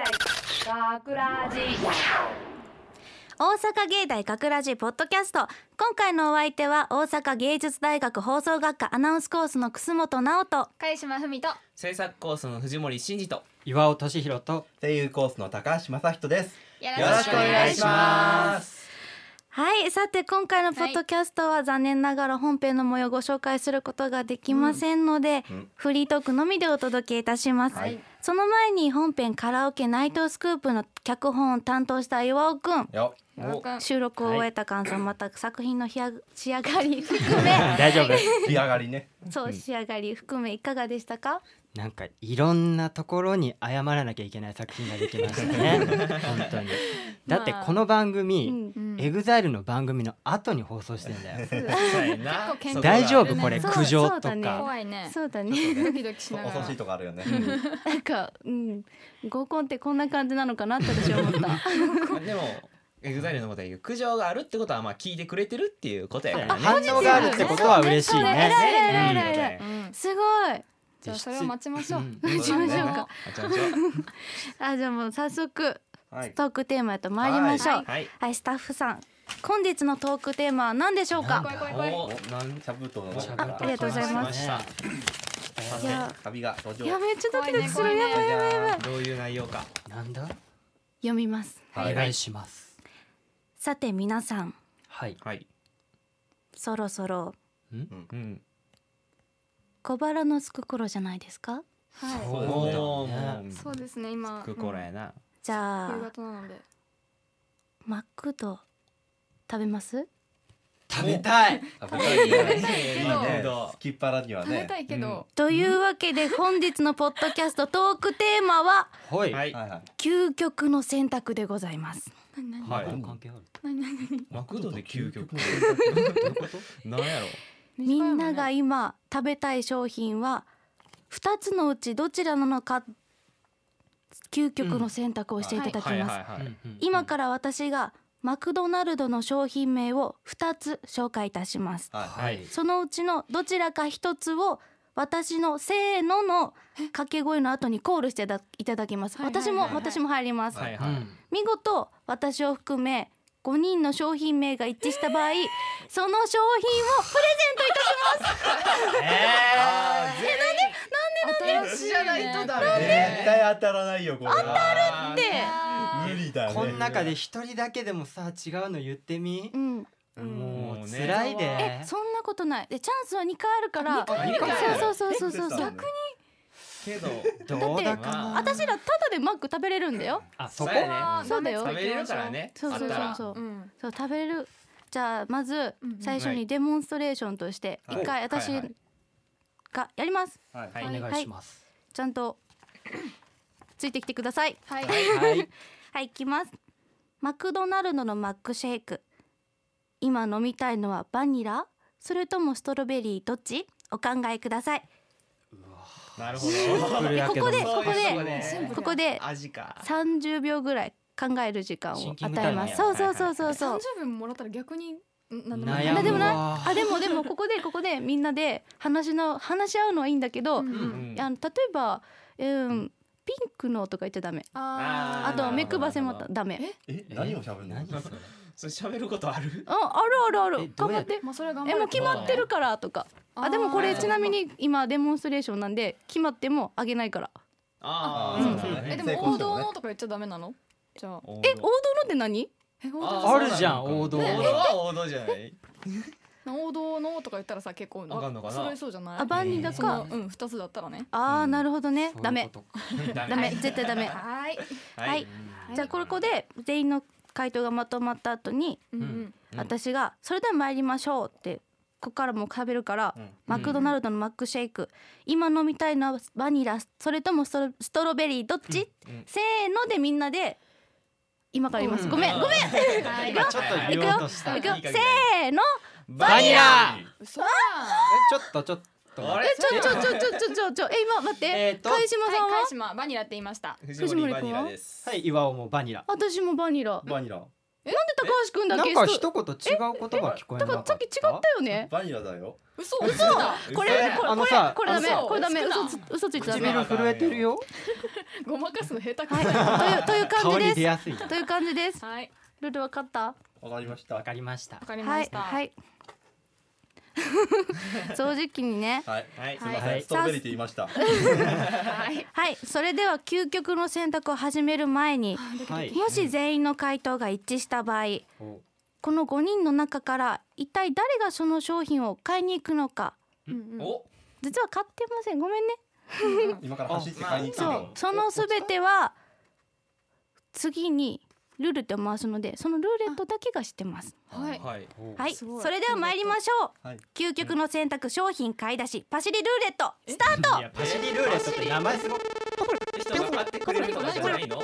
学ラジ大阪芸大学ラジポッドキャスト。今回のお相手は大阪芸術大学放送学科アナウンスコースの楠本直人、 貝島文と制作コースの藤森真嗣と岩尾俊弘と声優コースの高橋正人です。 よよろしくお願いします。 はい、さて今回のポッドキャストは残念ながら本編の模様をご紹介することができませんので、フリートークのみでお届けいたします、その前に本編カラオケナイトスクープの脚本を担当した岩尾くん、収録を終えた感想、また作品の仕上がり含め大丈夫仕上がりね。 そう、仕上がり含めいかがでしたか？ なんかいろんなところに謝らなきゃいけない作品ができましたね本当に。だってこの番組、エグザイルの番組の後に放送してんだよ大丈夫これ苦情とか、 怖いね。 そうだねドキドキしながら恐ろしいとこあるよね。 なんか、合コンってこんな感じなのかなって私は思ったでもエグザイルのことは言う苦情があるってことはまあ聞いてくれてるっていうことやからね。 反応があるってことは嬉しいね。 偉いすごい。 じゃあそれを待ちましょう。 待ちましょうか。じゃあもう早速トークテーマへと参りましょう。はい、スタッフさん、本日のトークテーマは何でしょうか？ありがとうございます。いや、 旅が登場。 いや、めっちゃドキドキする。やばい。 どういう内容か。 なんだ？ 読みます。 お願いします。 さて皆さん、 はいはい、 そろそろ小腹のすく頃じゃないですか？ はい。そうですね。今。 すく頃やな。 じゃあ夕方なので。 マクド食べます？ 食べたい。 食べたいね。好きっ腹にはね。 食べたいけど。 というわけで本日のポッドキャストトークテーマは究極の選択でございます。 はい。 関係ある？ マクドで究極。何やろ。 みんなが今食べたい商品は2つのうちどちらなのか、究極の選択をしていただきます。今から私がマクドナルドの商品名を2つ紹介いたします、そのうちのどちらか1つを私のせーのの掛け声の後にコールしていただきます。私も入ります、見事私を含め5人の商品名が一致した場合、その商品をプレゼントいたしますなんでじゃないとダメ。絶対当たらないよこれ。 当たるって無理だね。 この中で一人だけでもさ違うの言ってみ。もう辛いで。 そんなことない。でチャンスは2回あるから。そう逆にけどどうだかな。 私らタダでマック食べれるんだよ。 そこそうだよ。 食べれるからね。 そう食べれる。じゃあまず最初にデモンストレーションとして一回私がやります。 お願いします。 ちゃんとついてきてください。はい、いきます。マクドナルドのマックシェイク、今飲みたいのはバニラそれともストロベリー、どっち？お考えください。 なるほど。 ここで30秒ぐらい考える時間を与えます。そう 30分もらったら逆にでもここでみんなで話し合うのはいいんだけど、例えばピンクのとか言っちゃダメ。あと目くばせもダメ。 何を喋るの？ それ喋ることある？ ある。頑張って。もう決まってるからとか。でもこれちなみに今デモンストレーションなんで決まってもあげないから。 でも王道のとか言っちゃダメなの？じゃあ王道のって何？ あるじゃん王道。 王道じゃない。 王道のとか言ったらさ結構揃いそうじゃない？ バニラか 2つだったらね。 なるほどね。ダメ絶対ダメ。はい。じゃあここで全員の回答がまとまった後に私がそれでは参りましょうってここからもう食べるから、マクドナルドのマックシェイク、今飲みたいのはバニラそれともストロベリーどっち？せーのでみんなで今から言います。ごめん今ちょっと言おうとした。 せーのバニラ。 ちょっとちょ今待って、貝島さんは？ 貝島バニラって言いました。 藤森バニラです。 はい、岩尾もバニラ。 私もバニラ。 なんで高橋くんだけなんか一言違う言葉聞こえなかった。 だからさっき違ったよね。 バニラだよ。 嘘だ。これさこれダメあのさこれダメ嘘ついちゃダメ。 唇震えてるよ。 ごまかすの下手くそはいという感香り出じでやすい。 す。という感じです。 はいルール分かった？ わかりました。 わかりましたわ。かりはいましたはい。正直にね。 はい。 はいすみません。 はいストロベリーって言いました。 はいはい、それでは究極の選択を始める前に、 はい。 もし全員の回答が一致した場合、 おこの5人の中から一体誰がその商品を買いに行くのか。 お実は買ってません。ごめんね。 今から走って買いに行ってるよ。 そのすべては次にルーレットを回すので、そのルーレットだけが知ってます。 はいはいはい、 すごいそれでは参りましょう。 はい。 究極の選択商品買い出しパシリルーレットスタート。 いやパシリルーレットって名前すごく。 人が買ってくれるとかじゃないの？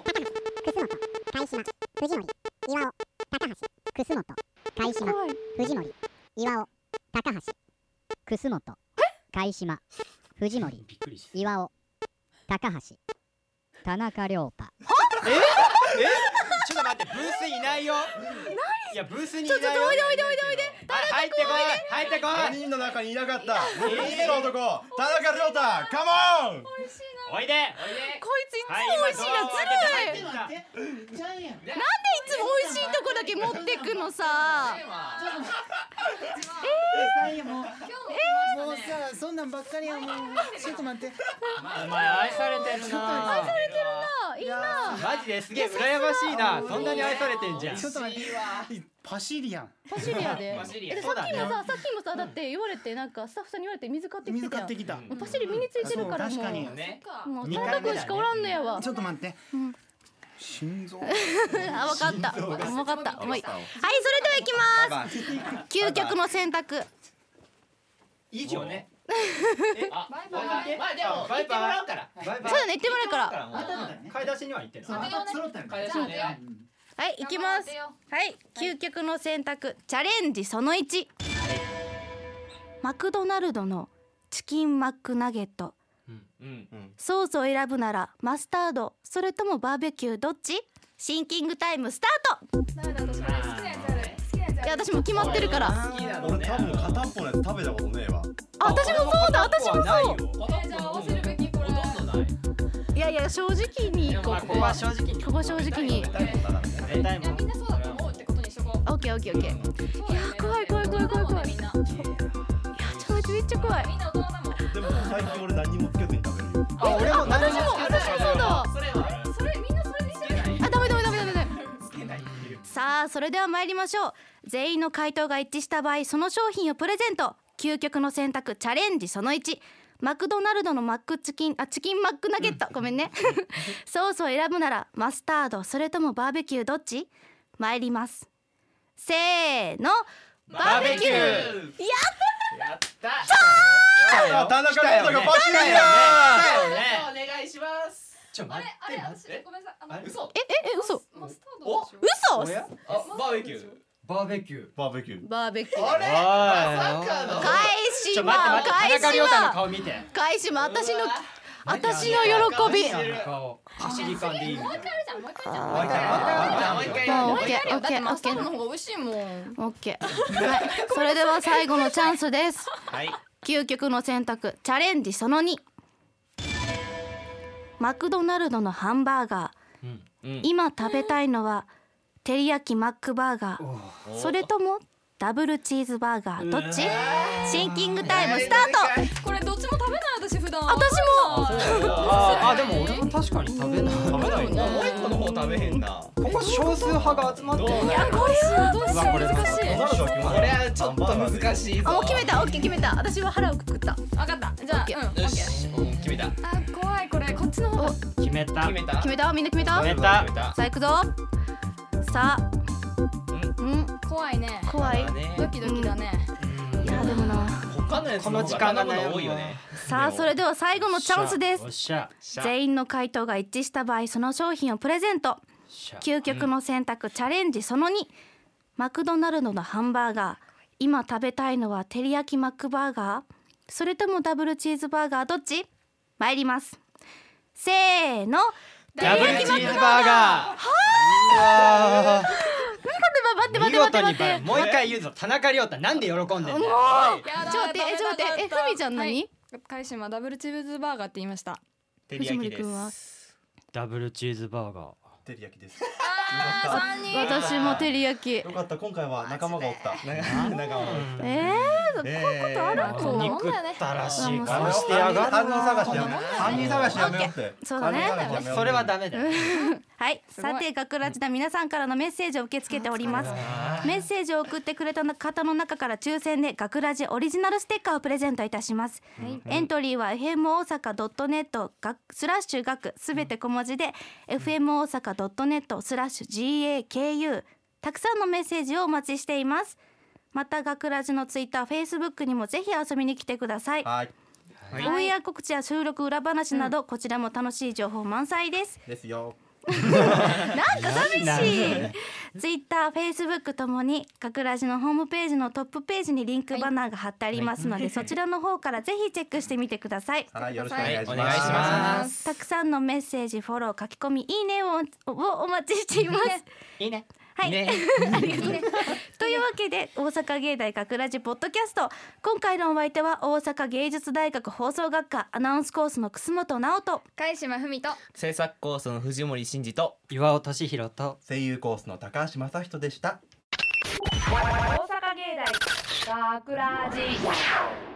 楠本、貝島、藤森、岩尾、高橋、楠本、貝島、藤森、 びっくりした。 岩尾、高橋、田中亮太。 ちょっと待って、ブースいないよ。いやブースにいないよ。 ちょっとおいでおいで入ってこい入ってこ 5 い。 人の中にいなかった3つの男、田中亮太、カモン。 おいで。 こいついつも美味しいな、ずるい。 なんでなんでいつも美味しいとこだけ持ってくのさ。 もうさ、そんなんばっかりやもん。ちょっと待って。 お前愛されてるな。 愛されてるな、いいな。 マジですげえ羨ましいな。そんなに愛されてんじゃん。 ちょっと待って。パシリアン。 パシリアで。 パシリアさっきもさだって言われて、なんかスタッフさんに言われて水買ってきて水たよ。 買ってきた。 パシリ身についてるからもう。 確かに。 ね。 もう田中君しかおらんのやわ。 ちょっと待って。心臓。 あ、わかった。わかった。はい、それでは行きます。究極の選択。 以上ね。 あ、まあでも言ってもらうから。 バイバイ。 そうだね、言ってもらうから。 買い出しには行ってる。 揃ったよ。 買い出しをね。 はい、行きます。はい、究極の選択チャレンジその1。マクドナルドのチキンマックナゲット。 うん。 ソースを選ぶならマスタード、それともバーベキュー、どっち？シンキングタイムスタート。いや、私も決まってるから。 俺多分片っぽのやつ食べたことねえわ。 あ、私もそうだ、私もそう。 じゃあ合わせるべきこれ。 いやいや、正直にここは正直に。ここは正直に。 みんなそうだと思うってことにしとこう。 オッケーオッケーオッケー。いや、怖い。 みんな。 いや、ちょっと待って、めっちゃ怖い。 みんな大人だもん。 でも最近俺何もつけずに食べるよ。 あ、俺も何も私もそうだわ。 それはある。 それみんなそれにしてない。 あ、ダメ。 つけないっていう。 さあ、それでは参りましょう。全員の回答が一致した場合、その商品をプレゼント。究極の選択チャレンジその1。マクドナルドのチキンマックナゲット、ごめんね。ソースを選ぶならマスタード、それともバーベキュー、どっち？参ります。せーの、バーベキュー。 やった田中亮太がパシリや。 お願いします。 あれちょ待ってあれ待って。 私ごめんなさい。 嘘。 嘘。 マスタードでしょ。 嘘。 やあ、バーベキュー。 バーベキュー。 バーベキュー。 バーベキュー。 あれ？まさかの。 返しま、 田中亮太の顔見て。 返しま、私の喜び。 走り感でいいみたいな。 もう一回じゃん。 もう一回。 オッケーだってマスタードの方が美味しいもん。 オッケー。はい、それでは最後のチャンスです。 はい。 究極の選択チャレンジその2。マクドナルドのハンバーガー。今食べたいのは照り焼きマックバーガー、それともダブルチーズバーガー、どっち？シンキングタイムスタート。 これどっちも食べない私普段。 私も。 あ、でも俺も確かに食べない。 食べないんだ。もう一個の方食べへんな。 ここ少数派が集まってる。 どうなる？ どうしよう難しい。 これはちょっと難しいぞ。 もう決めた。オッケー決めた。私は腹をくくった。 わかった。じゃあよし、決めた。 あ、怖いこれこっちの方が。 決めた。 決めた。 決めた。みんな決めた。 決めた。 さあ行くぞ。さあ。 怖いね。 怖い。 ドキドキだね。 いやでもな。 他のやつの方が頼むの多いよね。 さあそれでは最後のチャンスです。 おっしゃ。 全員の回答が一致した場合、その商品をプレゼント。究極の選択チャレンジその2。マクドナルドのハンバーガー。今食べたいのは照り焼きマックバーガー、それともダブルチーズバーガー、どっち？参ります。せーの。 ダブルチーズバーガー。 なんかで待って見事にもう一回言うぞ。田中亮太なんで喜んでんだよ。 ちょっと待ってふみちゃん何？ 貝島ダブルチーズバーガーって言いました。 照り焼きで藤森君はす。 ダブルチーズバーガー。 照り焼きです。 私も照り焼き。 よかった、今回は仲間がおった。 仲間がおった。 こういうことあるこう憎ったらしい顔してやがる。 犯人探しやめよう。犯人探しやめようって。 そうだね。 それはダメだよ。 はい、さて学ラジで皆さんからのメッセージを受け付けております。メッセージを送ってくれた方の中から抽選で学ラジオリジナルステッカーをプレゼントいたします。エントリーは fm 大阪 .net /学すべて小文字で fm 大阪 .net /GAKU たくさんのメッセージをお待ちしています。また学ラジのツイッター、フェイスブックにもぜひ遊びに来てください。 はい。 オンエア告知や収録裏話など、こちらも楽しい情報満載です。 ですよ。 なんか寂しい。ツイッター、フェイスブックともに学ラジのホームページのトップページにリンクバナーが貼ってありますので、そちらの方からぜひチェックしてみてください。 はい、よろしくお願いします。 お願いします。 たくさんのメッセージ、フォロー、書き込み、いいねをお待ちしています。 いいね。 はい、 ねありがとう。というわけで大阪芸大学ラジポッドキャスト、今回のお相手は大阪芸術大学放送学科アナウンスコースの楠本直人、 貝島文と制作コースの藤森真二と岩尾俊弘と声優コースの高橋正人でした。 大阪芸大学ラジ